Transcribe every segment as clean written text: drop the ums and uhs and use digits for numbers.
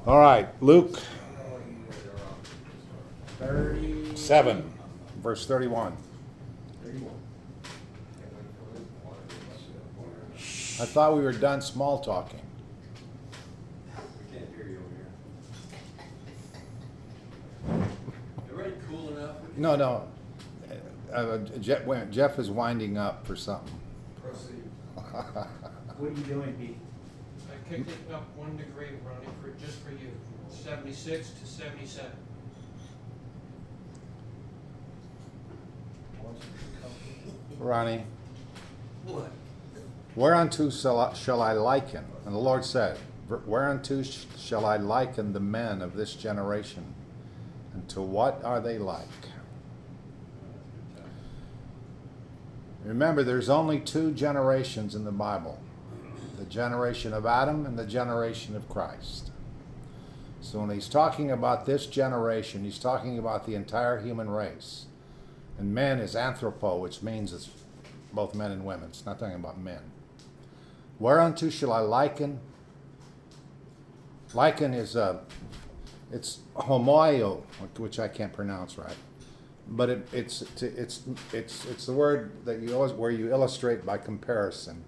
All right, Luke 30. 7, verse 31. I thought we were done small talking. We can't hear you over here. Everybody cool enough? No. Jeff is winding up for something. Proceed. What are you doing, Pete? I kicked it up 1 degree, Ronnie, just for you. 76 to 77. Ronnie, What? whereunto shall I liken? And the Lord said, whereunto shall I liken the men of this generation? And to what are they like? Remember, there's only 2 generations in the Bible. The generation of Adam and the generation of Christ. So when he's talking about this generation, he's talking about the entire human race. And men is anthropo, which means it's both men and women. It's not talking about men. Whereunto shall I liken? Liken is it's homoio, which I can't pronounce right, but it's the word that you always, where you illustrate by comparison.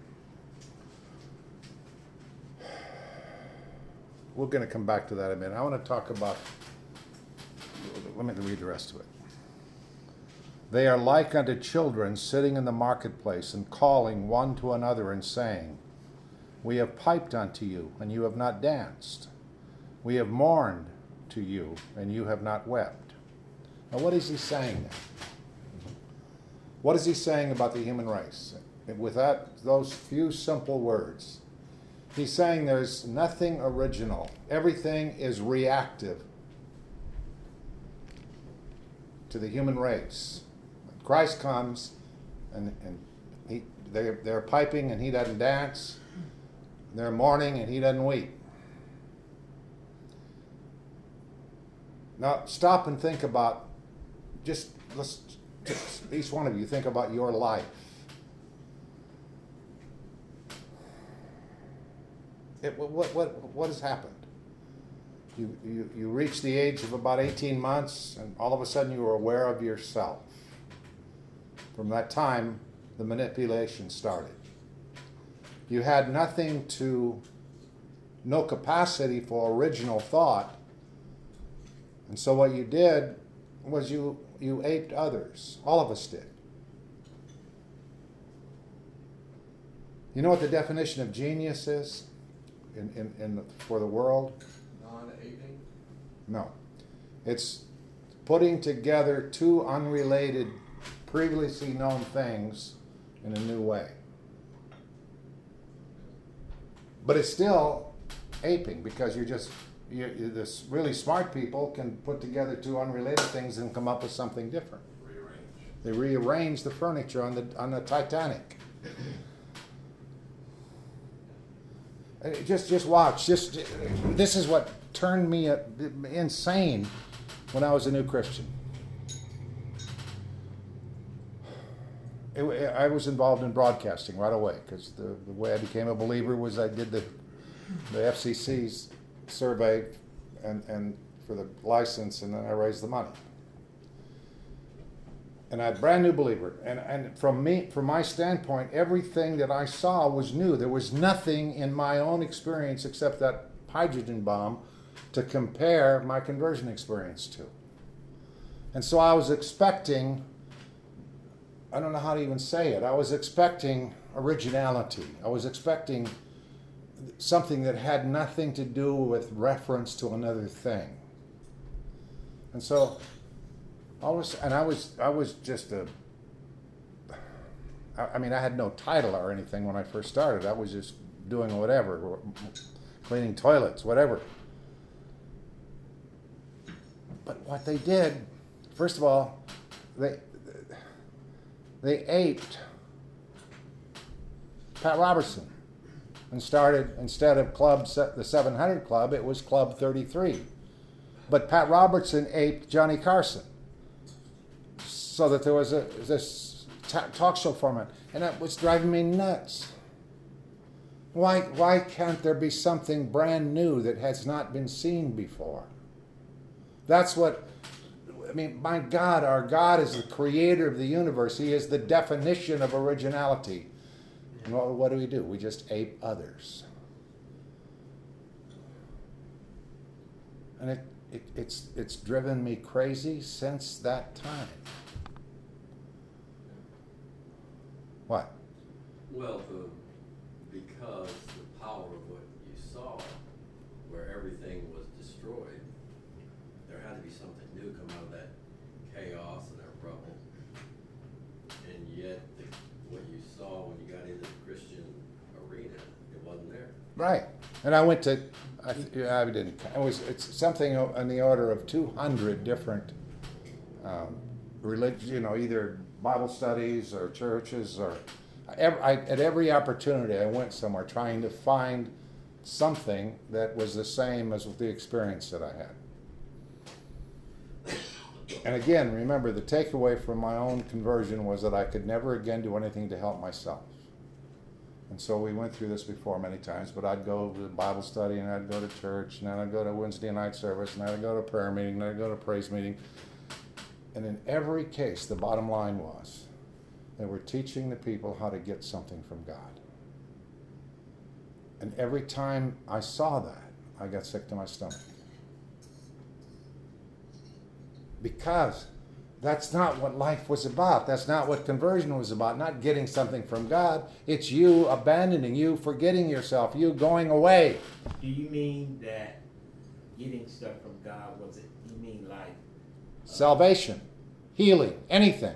We're going to come back to that in a minute. I want to talk about. Let me read the rest of it. They are like unto children sitting in the marketplace and calling one to another and saying, we have piped unto you, and you have not danced. We have mourned to you, and you have not wept. Now, what is he saying there? What is he saying about the human race? With those few simple words, he's saying there's nothing original. Everything is reactive to the human race. Christ comes, and they're piping, and he doesn't dance. They're mourning, and he doesn't weep. Now, stop and think about, just each one of you, think about your life. What has happened? You reach the age of about 18 months, and all of a sudden you are aware of yourself. From that time, the manipulation started. You had no capacity for original thought, and so what you did was you aped others. All of us did. You know what the definition of genius is for the world? Non-aping? No. It's putting together 2 unrelated, previously known things in a new way. But it's still aping, because this really smart people can put together 2 unrelated things and come up with something different. They rearrange the furniture on the Titanic. Just watch. This is what turned me insane when I was a new Christian. I was involved in broadcasting right away, because the way I became a believer was I did the FCC's survey and for the license, and then I raised the money. And I'm a brand new believer. And from my standpoint, everything that I saw was new. There was nothing in my own experience except that hydrogen bomb to compare my conversion experience to. And so I was expecting, I don't know how to even say it, I was expecting originality. I was expecting something that had nothing to do with reference to another thing. And so I was just I had no title or anything when I first started. I was just doing whatever, cleaning toilets, whatever. But what they did, first of all, they aped Pat Robertson and started, instead of the 700 Club, it was Club 33. But Pat Robertson aped Johnny Carson, so that there was this talk show format, and that was driving me nuts. Why can't there be something brand new that has not been seen before? That's what, I mean, my God, our God is the creator of the universe. He is the definition of originality. And what do? We just ape others. And it's driven me crazy since that time. What? Well, because the power of what you saw, where everything was destroyed, there had to be something new come out of that chaos and that rubble. And yet, what you saw when you got into the Christian arena, it wasn't there. Right. And I went to, I didn't, it's something in the order of 200 different religions, either Bible studies or churches or at every opportunity I went somewhere trying to find something that was the same as the experience that I had. And again, remember, the takeaway from my own conversion was that I could never again do anything to help myself. And so we went through this before many times, but I'd go to Bible study, and I'd go to church, and then I'd go to Wednesday night service, and then I'd go to prayer meeting, and then I'd go to praise meeting. And in every case, the bottom line was they were teaching the people how to get something from God. And every time I saw that, I got sick to my stomach. Because that's not what life was about. That's not what conversion was about. Not getting something from God. It's you abandoning, you forgetting yourself, you going away. Do you mean that getting stuff from God, you mean like Salvation, healing, anything.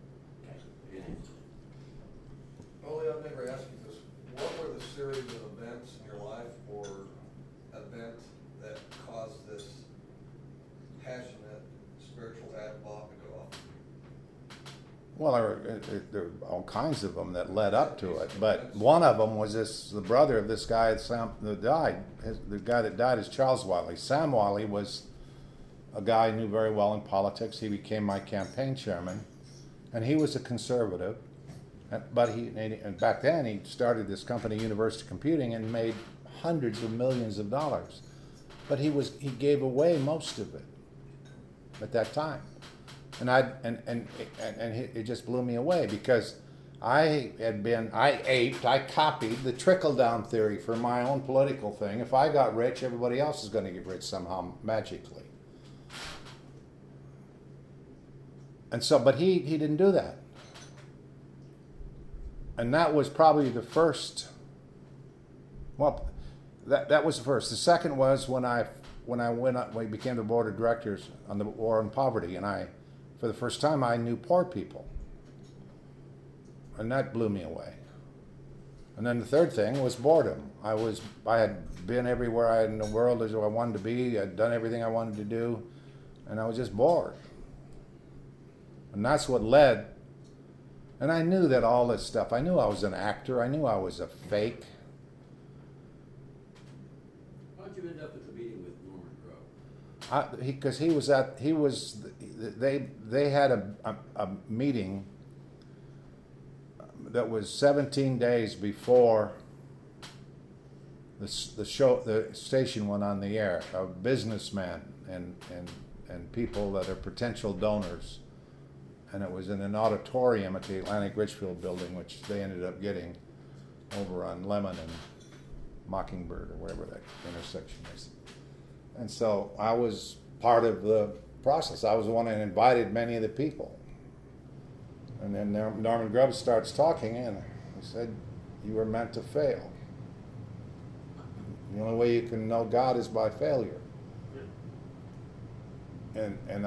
Only I've never asked you this. What were the series of events in your life or event that caused this passionate spiritual ad-bob to go off? Well, there were all kinds of them that led up to it, but one of them was the brother of this guy that died. The guy that died is Charles Wiley. Sam Wiley was a guy I knew very well in politics. He became my campaign chairman, and he was a conservative. But back then he started this company, University Computing, and made hundreds of millions of dollars. But he gave away most of it at that time, and it just blew me away because I copied the trickle down theory for my own political thing. If I got rich, everybody else is going to get rich somehow magically. And so, but he didn't do that. And that was probably the first. Well, that was the first. The second was when we became the board of directors on the War on Poverty, and for the first time, I knew poor people, and that blew me away. And then the third thing was boredom. I had been everywhere in the world as I wanted to be. I'd done everything I wanted to do, and I was just bored. And that's what led. And I knew that all this stuff. I knew I was an actor. I knew I was a fake. How'd you end up at the meeting with Norman Grubb? Because they had a meeting that was 17 days before the station went on the air. Of businessmen and people that are potential donors. And it was in an auditorium at the Atlantic Richfield building, which they ended up getting over on Lemon and Mockingbird, or wherever that intersection is. And so I was part of the process. I was the one that invited many of the people. And then Norman Grubb starts talking, and he said, "You were meant to fail. The only way you can know God is by failure." And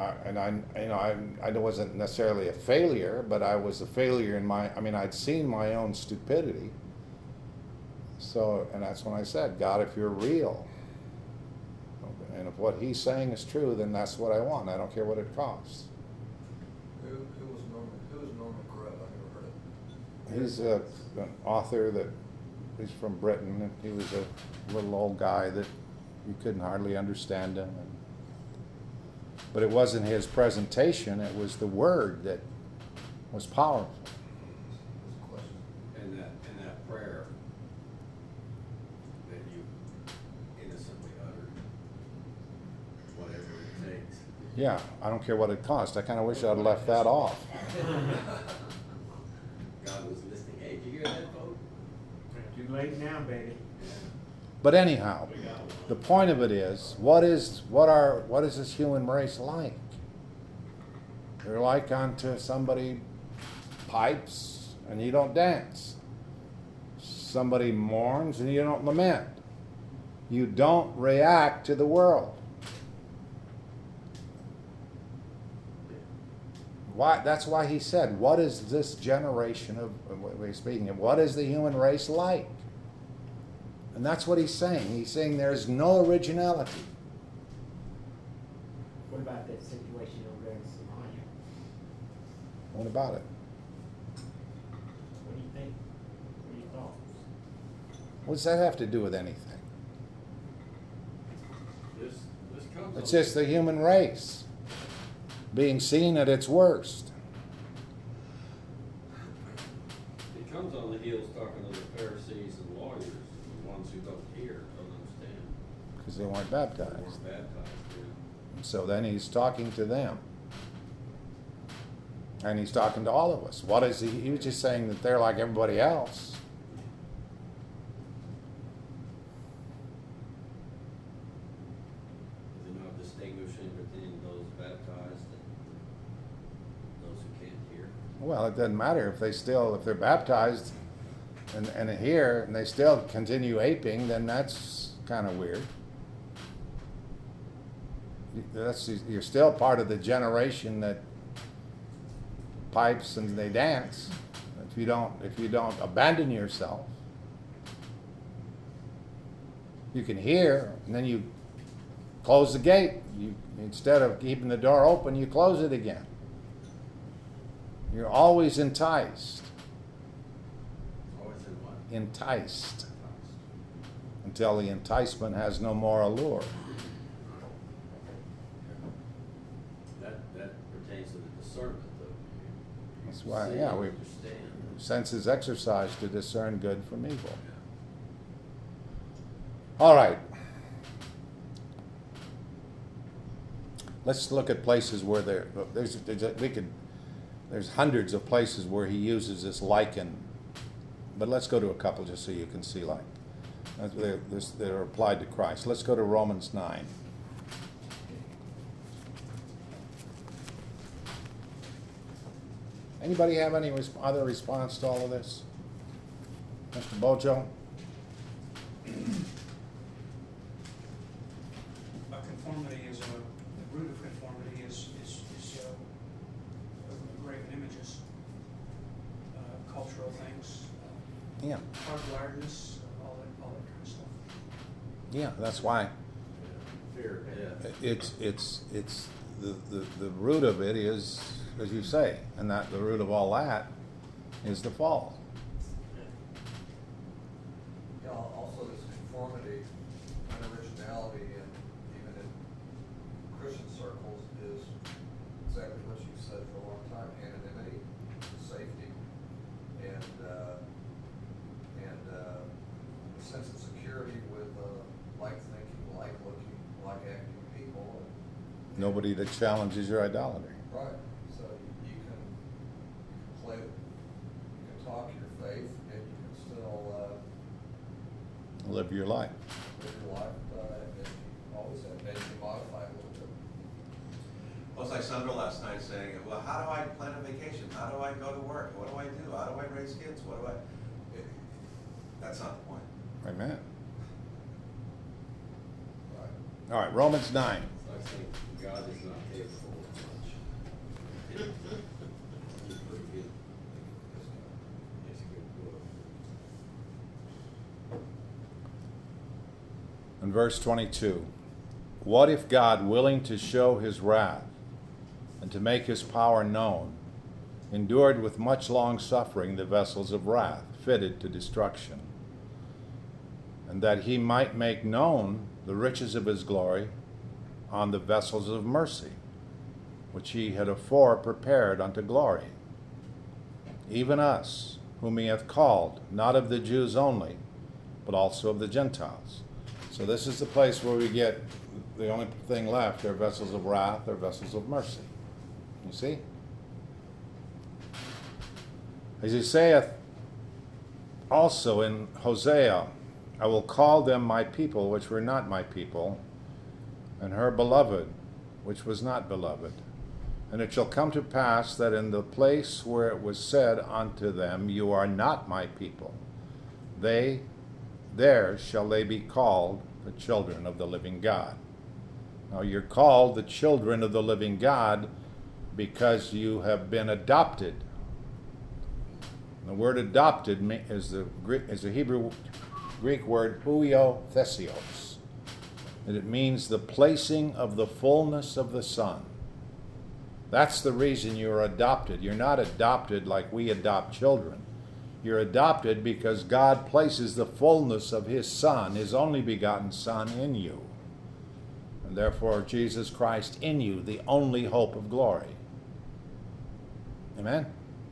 I wasn't necessarily a failure, but I was a failure I'd seen my own stupidity. So, and that's when I said, God, if you're real, and if what he's saying is true, then that's what I want. I don't care what it costs. Who was Norman Grubb? I never heard of him. He's an author he's from Britain, and he was a little old guy that you couldn't hardly understand him. But it wasn't his presentation, it was the word that was powerful. And that prayer Yeah, I don't care what it cost. I kind of wish I'd left that off. God was listening. Hey, did you hear that, folks? Too late now, baby. But anyhow, the point of it is, what is this human race like? They're like unto somebody pipes and you don't dance. Somebody mourns and you don't lament. You don't react to the world. Why? That's why he said, what is this generation of, we're speaking of, what is the human race like? And that's what he's saying. He's saying there's no originality. What about that situation over in Somalia? What about it? What do you think? What are your thoughts? What does that have to do with anything? This comes It's on- just the human race being seen at its worst. It comes on the heels talking to the Pharisees and lawyers, the ones who don't hear, don't understand. Because they weren't They baptized. weren't baptized, yeah. So then he's talking to them. And he's talking to all of us. What is he? He was just saying that they're like everybody else. Is it not distinguishing between those baptized and those who can't hear? Well, it doesn't matter if they're baptized and here and they still continue aping, then that's kind of weird. You're still part of the generation that pipes and they dance. If you don't abandon yourself, you can hear and then you close the gate. Instead of keeping the door open, you close it again. You're always enticed. Always in what? Enticed until the enticement has no more allure. That pertains to the discernment, though. You That's why, see yeah, and we understand. senses exercised to discern good from evil. All right. Let's look at places where there's hundreds of places where he uses this lichen, but let's go to a couple just so you can see like that are applied to Christ. Let's go to Romans 9. Anybody have any other response to all of this? Mr. Bojo? Conformity is the root of conformity is graven images, cultural things, Yeah. hardwiredness, all that kind of stuff. Yeah, that's why Fear of death. it's the root of it is, as you say, and that the root of all that is the fall. Yeah, also this conformity and originality, and even in Christian circles, is exactly what you said for a long time: anonymity, safety, and a sense of security with like thinking, like looking, like acting people. Nobody that challenges your idolatry. Right. So you can play, you can talk your faith, and you can still Live your life. live your life, and you always have maybe modify a little bit. Well, it's like Sandra last night saying, well, how do I plan a vacation? How do I go to work? What do I do? How do I raise kids? That's not the point. Amen. Right. All right, Romans 9. So I think God is not capable of much. He's pretty good. It's a good book. In verse 22, what if God, willing to show his wrath and to make his power known, endured with much long suffering the vessels of wrath fitted to destruction, and that he might make known the riches of his glory on the vessels of mercy, which he had afore prepared unto glory, even us, whom he hath called, not of the Jews only, but also of the Gentiles. So this is the place where we get the only thing left are vessels of wrath or vessels of mercy. You see? As he saith also in Hosea, I will call them my people, which were not my people, and her beloved, which was not beloved. And it shall come to pass that in the place where it was said unto them, you are not my people, there shall they be called the children of the living God. Now you're called the children of the living God because you have been adopted. The word adopted is the Hebrew Greek word huiothesios, and it means the placing of the fullness of the Son. That's the reason you're adopted. You're not adopted like we adopt children. You're adopted because God places the fullness of His Son, His only begotten Son, in you. And therefore Jesus Christ in you, the only hope of glory. Amen?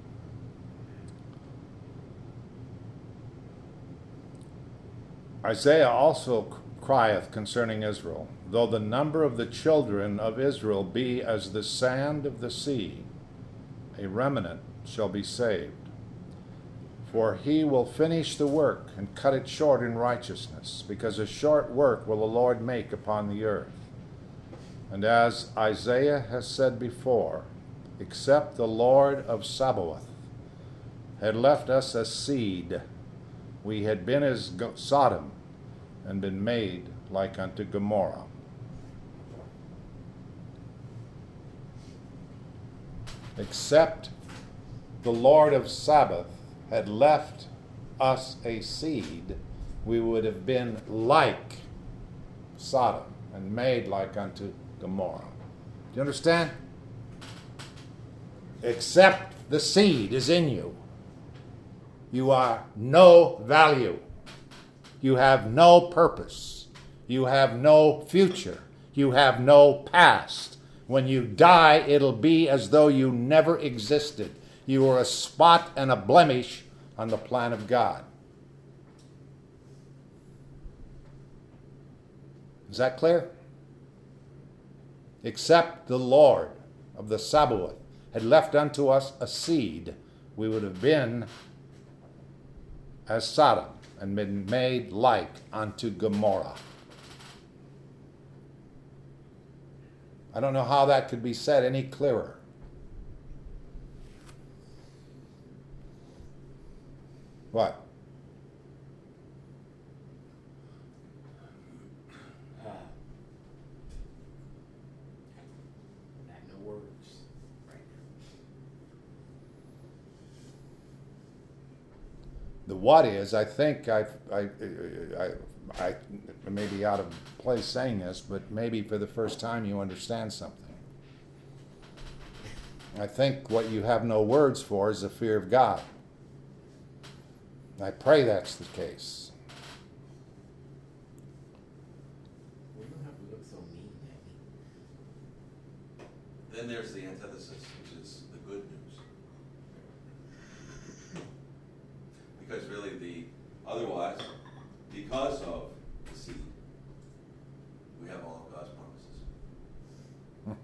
Isaiah also crieth concerning Israel, though the number of the children of Israel be as the sand of the sea, a remnant shall be saved. For he will finish the work and cut it short in righteousness, because a short work will the Lord make upon the earth. And as Isaiah has said before, except the Lord of Sabaoth had left us a seed, we had been as Sodom and been made like unto Gomorrah. Except the Lord of Sabaoth had left us a seed, we would have been like Sodom and made like unto Gomorrah. Do you understand? Except the seed is in you, you are no value. You have no purpose. You have no future. You have no past. When you die, it'll be as though you never existed. You are a spot and a blemish on the plan of God. Is that clear? Except the Lord of the Sabaoth had left unto us a seed, we would have been as Sodom and been made like unto Gomorrah. I don't know how that could be said any clearer. What? Not no words right now. The what is, I think I may be out of place saying this, but maybe for the first time you understand something. I think what you have no words for is the fear of God. I pray that's the case. We don't have to look so mean at me. Then there's the antithesis, which is the good news. Because really otherwise, because of the seed, we have all of God's promises.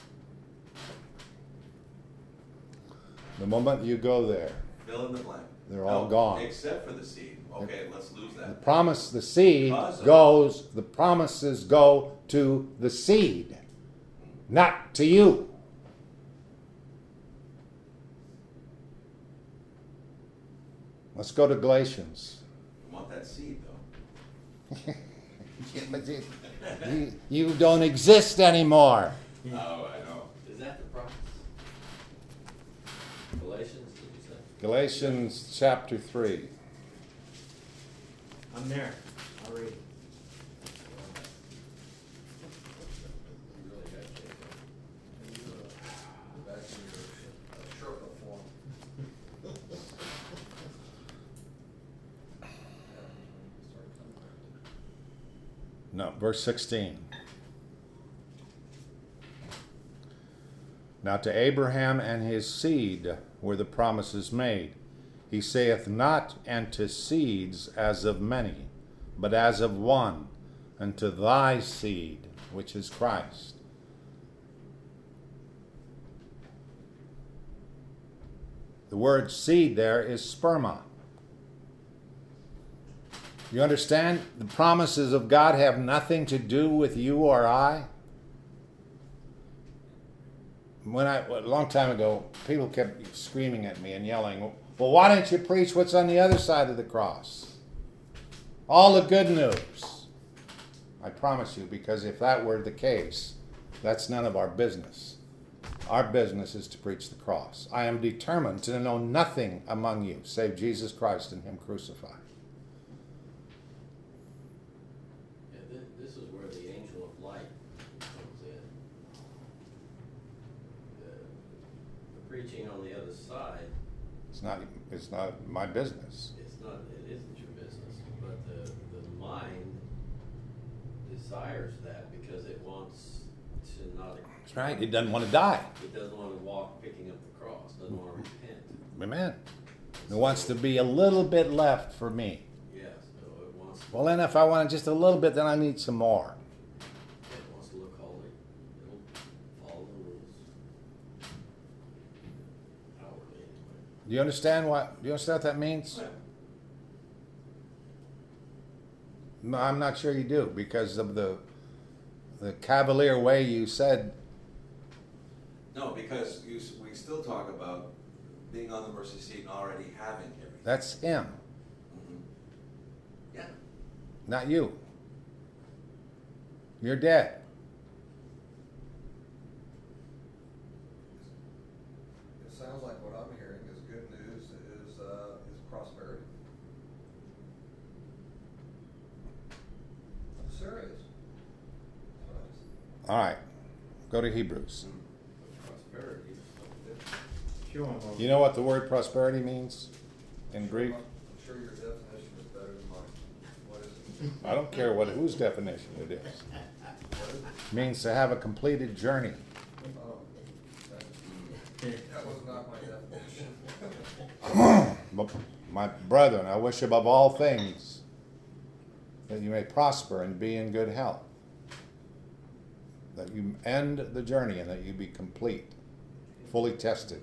The moment you go there, Fill in the blank. they're all gone. Except for the seed. Okay, let's lose The that. promise, the seed Because of- goes, the promises go to the seed, not to you. Let's go to Galatians. We want that seed, though. You don't exist anymore. Oh, I know. Is that the promise? Galatians, did you say? Galatians chapter 3. I'm there already. You really got to take that. Back in your Sherpa form. No, verse 16. Now to Abraham and his seed were the promises made. He saith not, and to seeds as of many, but as of one, and to thy seed, which is Christ. The word seed there is sperma. You understand? The promises of God have nothing to do with you or I. A long time ago, people kept screaming at me and yelling, well, why don't you preach what's on the other side of the cross? All the good news. I promise you, because if that were the case, that's none of our business. Our business is to preach the cross. I am determined to know nothing among you save Jesus Christ and Him crucified. Yeah, this is where the angel of light comes in. The preaching on the other side, It's not my business. it isn't your business, but the mind desires that because it wants to not. That's right. It doesn't want to die. It doesn't want to walk picking up the cross. Doesn't want to repent. Amen. It wants to be a little bit left for me. Yes, so it wants. Well, then if I want just a little bit, then I need some more. It wants to look holy. It'll follow the rules. Outwardly, anyway. Do you understand what that means? No, I'm not sure you do, because of the cavalier way you said. No, because we still talk about being on the mercy seat and already having everything. That's Him, Mhm. Yeah. not you. You're dead. It sounds like what I'm hearing is good news is prosperity. I'm serious. All right, go to Hebrews. Prosperity is something different. Sure. You know what the word prosperity means in Greek? I'm sure your definition is better than mine. What is it? I don't care whose definition it is. What is it? It means to have a completed journey. Oh, that was not my definition. But my brethren, I wish above all things that you may prosper and be in good health, that you end the journey and that you be complete, fully tested.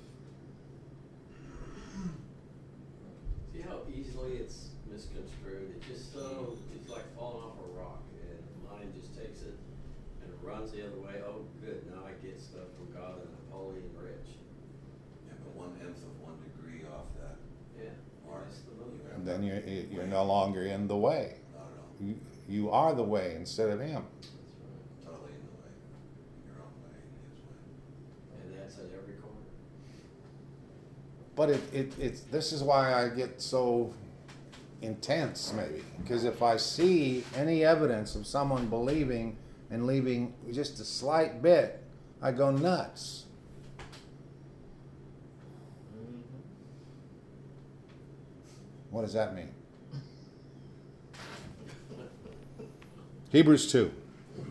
See how easily it's misconstrued? It's like falling off a rock, and the mind just takes it and runs the other way. Oh, good, now I get stuff from God and I'm holy and rich. Yeah, but 1/10 of 1 degree off that Yeah, mark. that's the move. And then you're no longer in the way. Not at all. You are the way instead of Him. That's right. Totally in the way. Your own way, His way. And that's at every corner. But it's this is why I get so intense, maybe, because if I see any evidence of someone believing and leaving just a slight bit, I go nuts. What does that mean? Hebrews 2.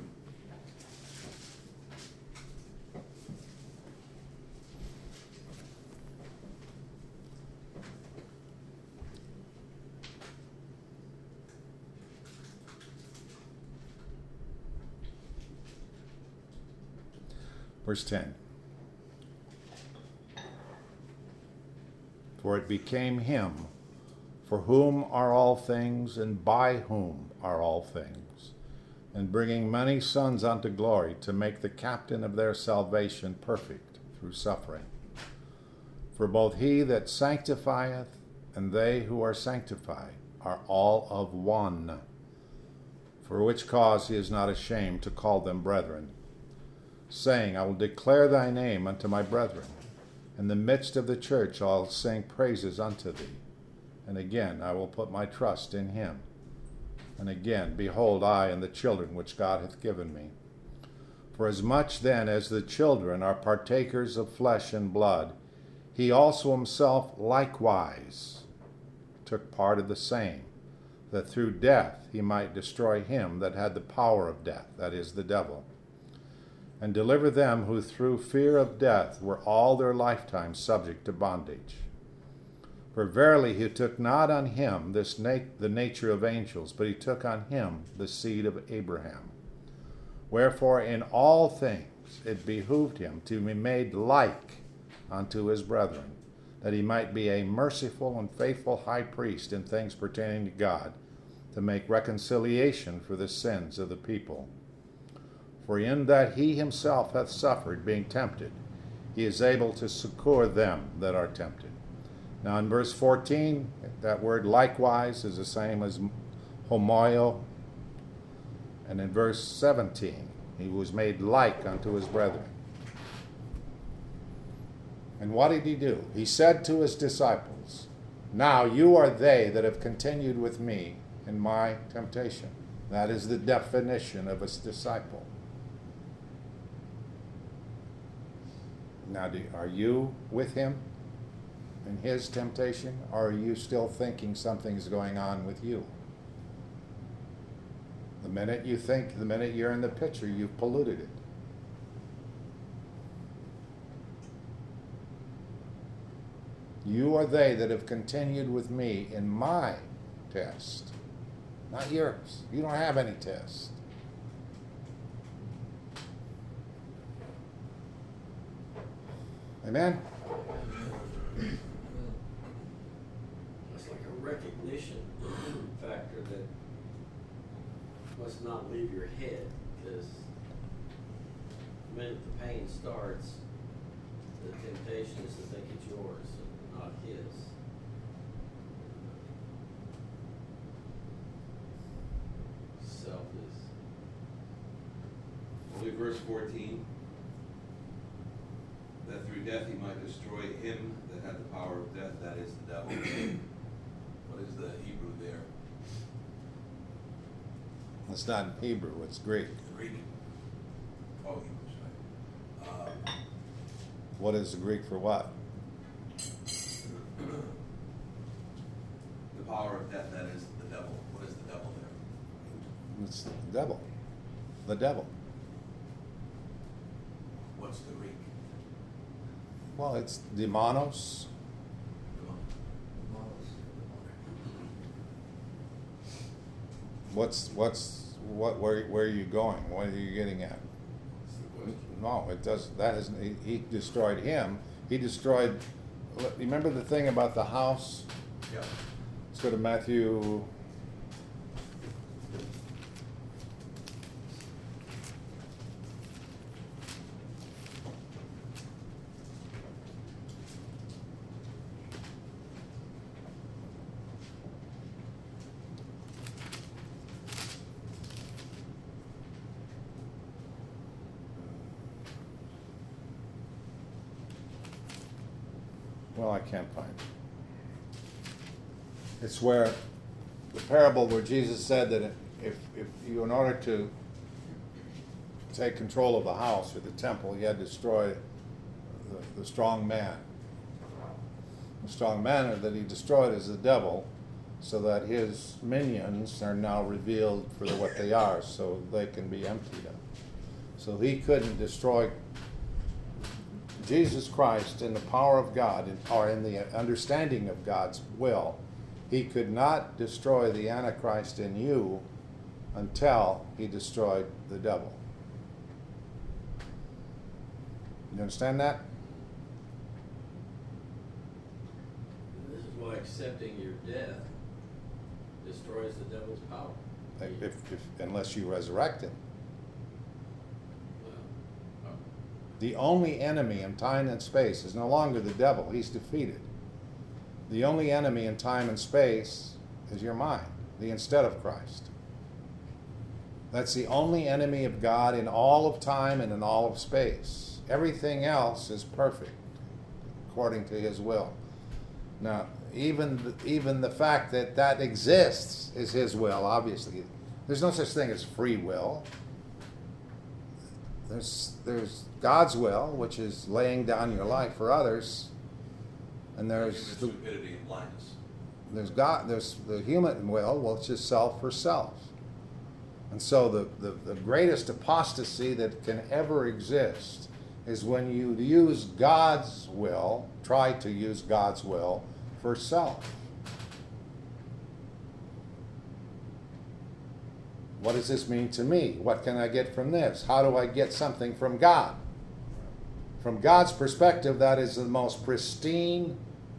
Verse 10. For it became Him, for whom are all things, and by whom are all things, and bringing many sons unto glory, to make the captain of their salvation perfect through suffering. For both He that sanctifieth and they who are sanctified are all of one, for which cause He is not ashamed to call them brethren, saying, I will declare thy name unto my brethren. In the midst of the church I'll sing praises unto thee. And again I will put my trust in Him. And again, behold, I and the children which God hath given me. For as much then as the children are partakers of flesh and blood, He also Himself likewise took part of the same, that through death He might destroy him that had the power of death, that is, the devil, and deliver them who through fear of death were all their lifetime subject to bondage. For verily He took not on Him the nature of angels, but He took on Him the seed of Abraham. Wherefore in all things it behooved him to be made like unto his brethren, that he might be a merciful and faithful high priest in things pertaining to God, to make reconciliation for the sins of the people. For in that he himself hath suffered, being tempted, he is able to succor them that are tempted. Now in verse 14, that word likewise is the same as homoio. And in verse 17, he was made like unto his brethren. And what did he do? He said to his disciples, now you are they that have continued with me in my temptation. That is the definition of a disciple. Now, are you with him in his temptation, or are you still thinking something's going on with you? The minute you think, the minute you're in the picture, you've polluted it. You are they that have continued with me in my test, not yours. You don't have any test. Amen? It's like a recognition factor that must not leave your head, because the minute the pain starts, the temptation is to think it's yours and not his. Self is. Only verse 14, that through death he might destroy him that had the power of death, that is the devil. What is the Hebrew there? It's not in Hebrew, it's Greek. Greek. Oh, Hebrew, sorry. What is the Greek for what? The power of death, that is the devil. What is the devil there? It's the devil. The devil. What's the Greek? Well, it's demonos. Where are you going? What are you getting at? That's the question. No, it does. That isn't. He destroyed him. He destroyed. Remember the thing about the house? Yeah. Let's go to Matthew. Well, I can't find it. It's where the parable where Jesus said that if you, in order to take control of the house or the temple, you had to destroy the strong man. The strong man that he destroyed is the devil, so that his minions are now revealed for what they are, so they can be emptied of. So he couldn't destroy Jesus Christ in the power of God, or in the understanding of God's will. He could not destroy the Antichrist in you until he destroyed the devil. You understand that? And this is why accepting your death destroys the devil's power. Unless you resurrect him. Well, The only enemy in time and space is no longer the devil. He's defeated. The only enemy in time and space is your mind, the instead of Christ. That's the only enemy of God in all of time and in all of space. Everything else is perfect according to his will. Now, even the fact that that exists is his will, obviously. There's no such thing as free will. There's God's will, which is laying down your life for others, and there's stupidity and blindness. there's the human will, which is self for self. And so the greatest apostasy that can ever exist is when you use God's will, try to use God's will for self. What does this mean to me? What can I get from this? How do I get something from God? From God's perspective, that is the most pristine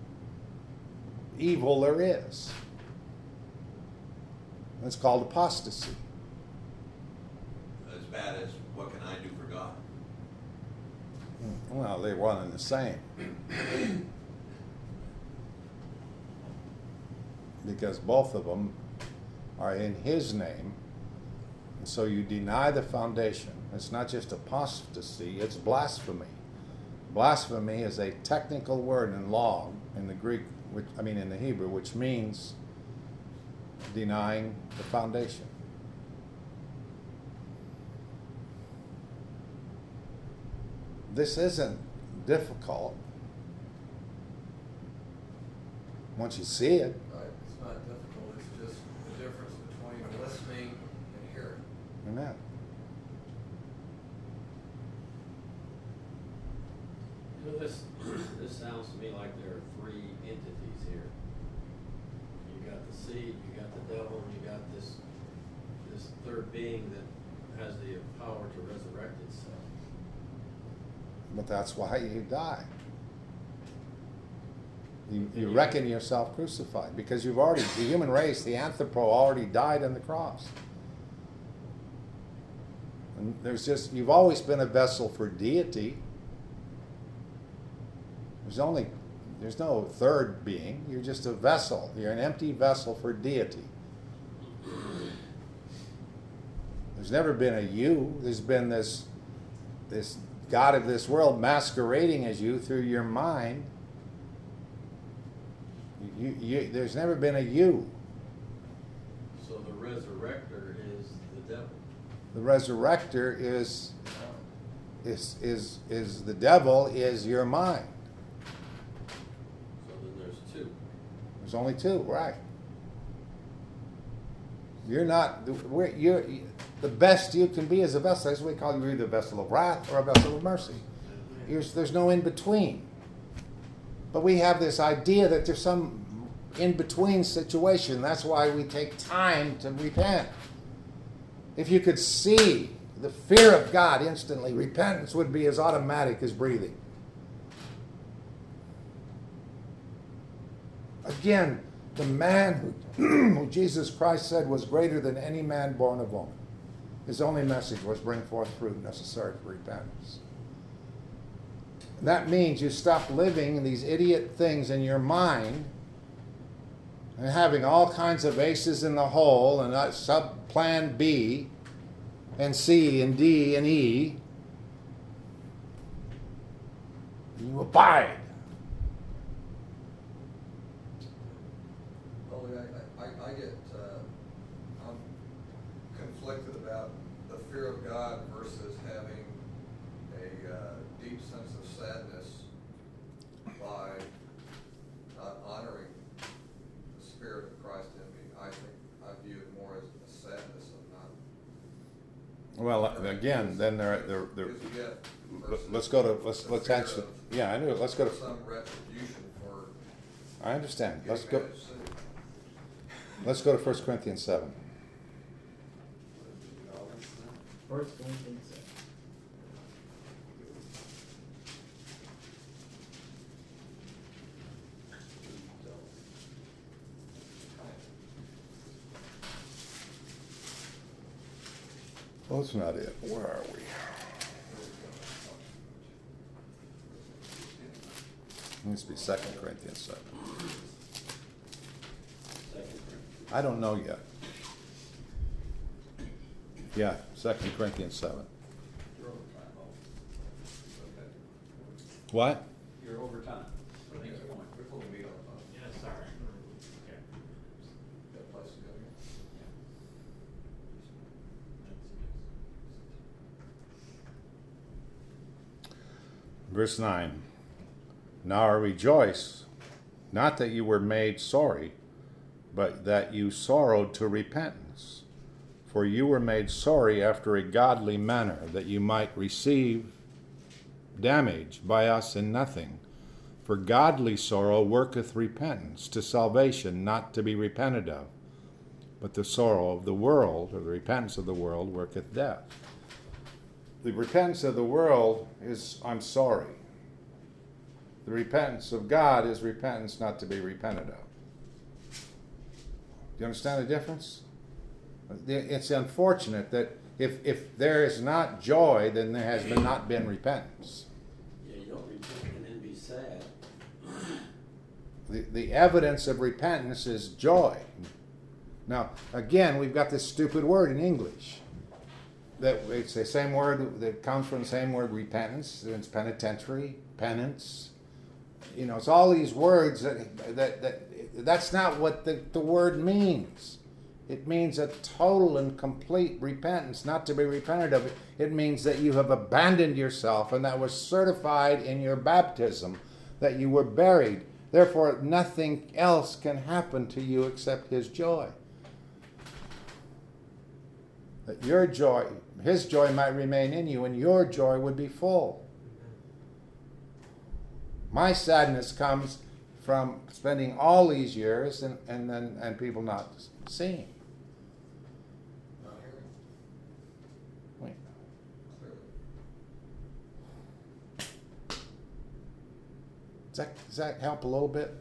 evil there is. It's called apostasy. As bad as what can I do for God? Well, they're one and the same. Because both of them are in His name. And so you deny the foundation. It's not just apostasy, it's blasphemy. Blasphemy is a technical word in law, in the Greek, in the Hebrew, which means denying the foundation. This isn't difficult once you see it. Right, it's not difficult, it's just the difference between listening and hearing. Amen. You know, this sounds to me like there are three entities here. You got the seed, you got the devil, and you got this third being that has the power to resurrect itself. But that's why you die. You reckon yourself crucified because the human race, the anthropo, already died on the cross. And you've always been a vessel for deity. There's no third being. You're just a vessel. You're an empty vessel for deity. There's never been a you. There's been this God of this world masquerading as you through your mind. There's never been a you. So the resurrector is the devil. The resurrector is the devil is your mind. So then there's two. There's only two, right? You're not. You're the best you can be as a vessel. That's what we call you. You're either a vessel of wrath or a vessel of mercy. There's no in between. But we have this idea that there's some in between situation. That's why we take time to repent. If you could see the fear of God instantly, repentance would be as automatic as breathing. Again, the man who Jesus Christ said was greater than any man born of woman. His only message was bring forth fruit necessary for repentance. And that means you stop living in these idiot things in your mind and having all kinds of aces in the hole and sub-plan B and C and D and E. You abide. Well, I get, I'm conflicted about the fear of God versus having a deep sense of sadness by not honoring the Spirit of Christ in me. I think I view it more as a sadness of not. Well, again, then let's answer. Yeah, I knew it. Let's go to. Some retribution for. I understand. Let's getting go. mad at sin. Let's go to 1 Corinthians 7. 1 Corinthians 7. Well, that's not it. Where are we? It needs to be 2 Corinthians 7. I don't know yet. Yeah, 2 Corinthians 7. You're over time, okay. What? You're over time. I think you're We're pulling meat off. Yes, sorry. Okay. Got a place to go here. Verse 9. Now I rejoice, not that you were made sorry, but that you sorrowed to repentance. For you were made sorry after a godly manner, that you might receive damage by us in nothing. For godly sorrow worketh repentance to salvation, not to be repented of. But the sorrow of the world, or the repentance of the world, worketh death. The repentance of the world is, I'm sorry. The repentance of God is repentance not to be repented of. Do you understand the difference? It's unfortunate that if there is not joy, then there has not been repentance. Yeah, you don't repent and then be sad. The evidence of repentance is joy. Now, again, we've got this stupid word in English. That it's the same word that comes from the same word, repentance. It's penitentiary, penance. You know, it's all these words that's not what the word means. It means a total and complete repentance, not to be repented of. It means that you have abandoned yourself, and that was certified in your baptism, that you were buried. Therefore, nothing else can happen to you except His joy. That your joy, His joy might remain in you, and your joy would be full. My sadness comes from spending all these years and people not seeing. Not hearing Wait. clearly. Does that help a little bit?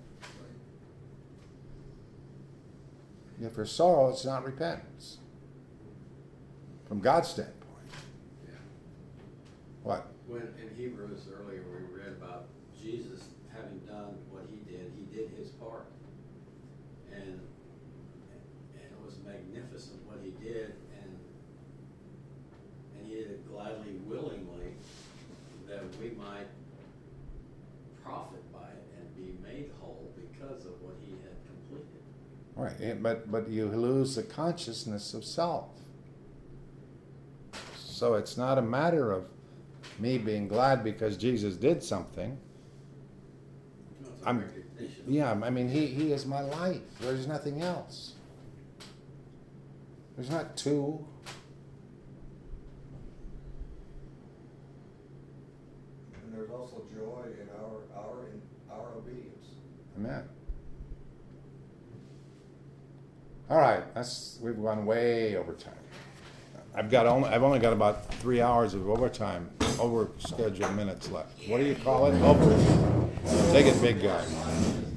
If there's sorrow, it's not repentance. From God's standpoint. Yeah. What? When in Hebrews earlier we read about Jesus having done what he did his part. And it was magnificent what he did, and he did it gladly, willingly, that we might profit by it and be made whole because of what he had completed. Right, but you lose the consciousness of self. So it's not a matter of me being glad because Jesus did something. No, it's a recognition. Yeah, I mean, he is my life. There's nothing else. There's not two. And there's also joy in our obedience. Amen. All right, we've gone way over time. I've only got about 3 hours of overtime, over scheduled minutes left. What do you call it? Over. Take it, big guy.